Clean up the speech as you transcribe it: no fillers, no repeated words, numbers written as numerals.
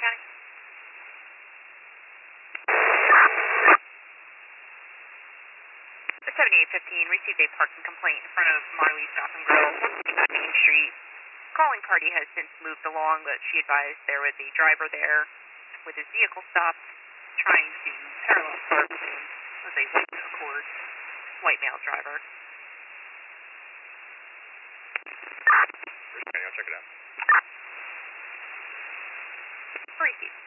County. 7815 received a parking complaint in front of Marley's Shop and Grill on Main Street. Calling party has since moved along, but she advised there was a driver there with his vehicle stopped, trying to parallel park with a white Accord, white male driver. Okay, I'll check it out. Receive.